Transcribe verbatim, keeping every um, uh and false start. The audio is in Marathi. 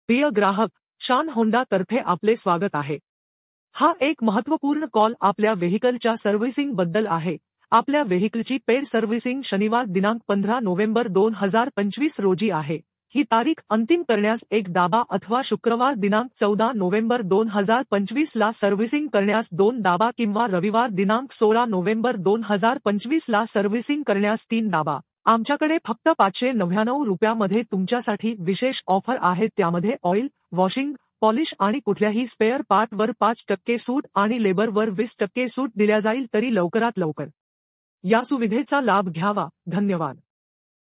प्रिय ग्राहक, शान होंडा तर्फे आपले स्वागत आहे. हा एक महत्त्वपूर्ण कॉल आपल्या व्हेइकलच्या सर्व्हिसिंग बद्दल आहे. आपल्या व्हेइकलची पेड सर्व्हिसिंग शनिवार दिनांक पंधरा नोव्हेंबर दोन हजार पंचवीस रोजी आहे. ही तारीख अंतिम करण्यास एक दाबा अथवा शुक्रवार दिनांक चौदा नोव्हेंबर दोन हजार पंचवीस ला सर्व्हिसिंग करण्यास दोन दाबा किंवा रविवार दिनांक सोळा नोव्हेंबर दोन हजार पंचवीस ला सर्व्हिसिंग करण्यास तीन दाबा. आमच्याकडे फक्त पाचशे नव्याण्णव रुपयामध्ये तुमच्यासाठी विशेष ऑफर आहे. त्यामध्ये ऑइल, वॉशिंग, पॉलिश आणि कुठल्याही स्पेअर पार्टवर पाच टक्के सूट आणि लेबरवर वीस टक्के सूट दिल्या जाईल. तरी लवकरात लवकर या सुविधेचा लाभ घ्यावा. धन्यवाद.